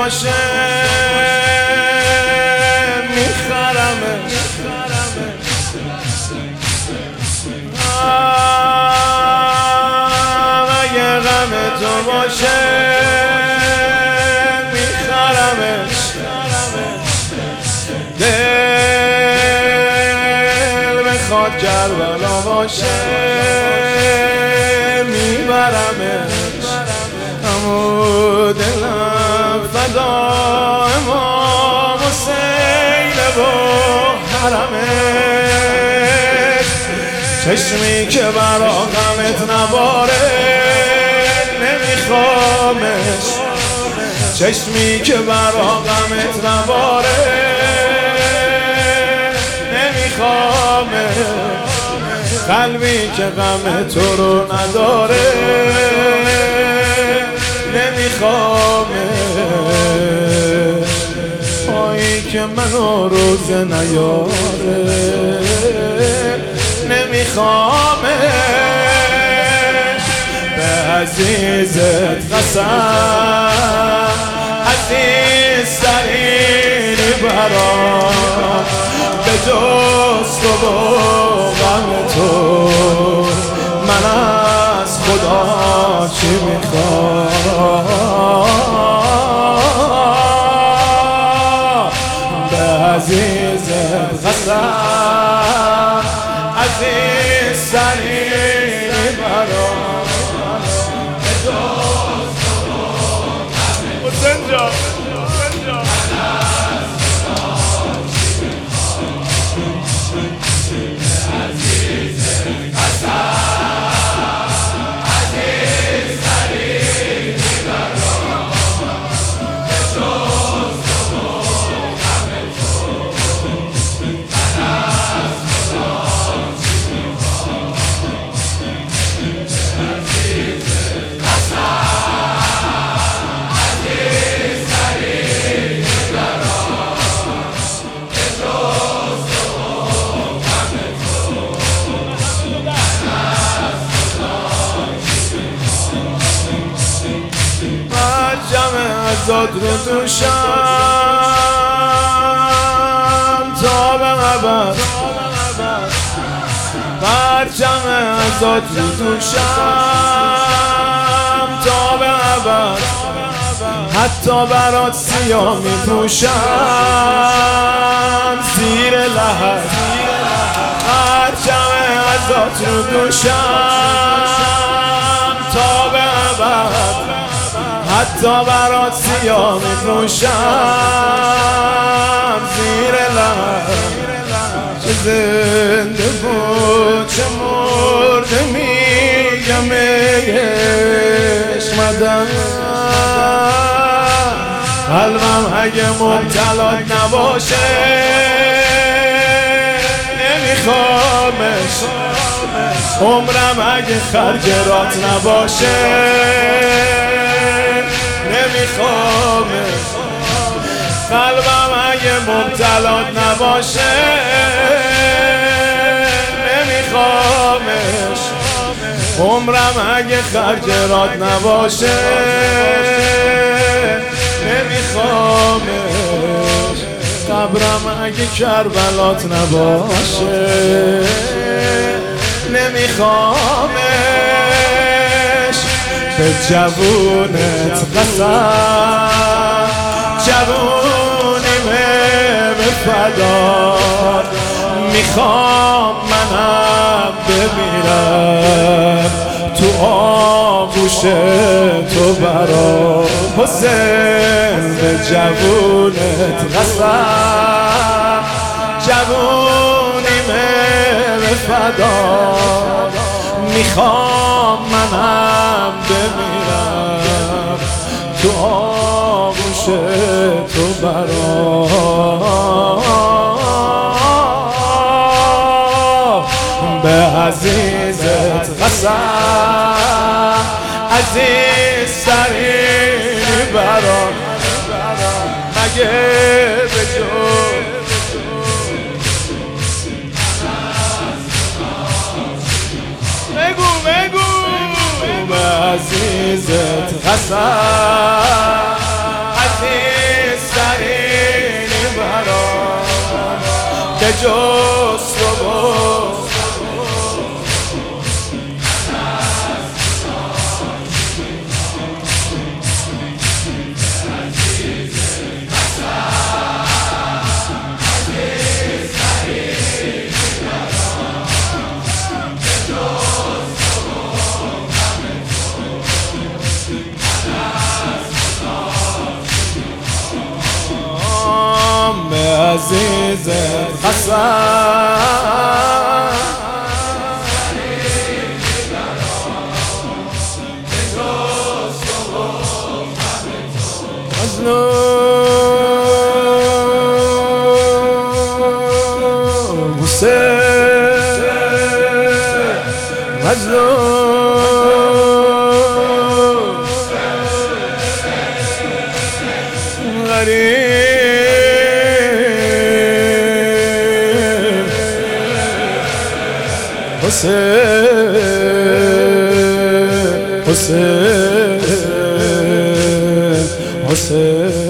نباشه میخرمش اگه غم تو باشه میخرمش دل بخواد کربلا باشه میبرمش همو دلم فدا امام حسین و حرمش چشمی که برا غمت نباره نمیخوامش چشمی که برا غمت نباره نمیخوامش قلبی که غم تو رو نداره نمیخوامش پایی که منو روزه نیاره نمیخوامش به عزیزت قسم عزیزترینی برام به جز تو و غم تو من از خدا چی میخوام به عزیزت قسم عزیزترینی برام به جز تو حسین جان ازاد رو دوشم تا به ابد پرچم ازاد رو دوشم تا به ابد حتی برات سیاه می پوشم زیر لحد پرچم ازاد رو دوشم تا به ابد حتی برات سیاه می‌پوشم زیر لب چه زنده بود چه مرده میگم عشقمدم قلبم اگه مبتلات نباشه نمیخوامش عمرم اگه خرجرات نباشه نمیخوامش قلبم اگه مبتلات نباشه نمیخوامش عمرم اگه خرجرات نباشه نمیخوامش قبرم اگه کربلات نباشه نمیخوامش به جوونت قسم جوونیمه به فدات میخوام منم بمیرم تو آغوش تو برا حسین به جوونت قسم جوونیمه به فدات میخوام منم بمیرم تو آغوش تو برا به عزیزت قسم عزیزترینی برام مگه به جز بگو به عزیزت قسم عزیز دستت قسم مظلوم حسین مظلوم غریب حسین حسین حسین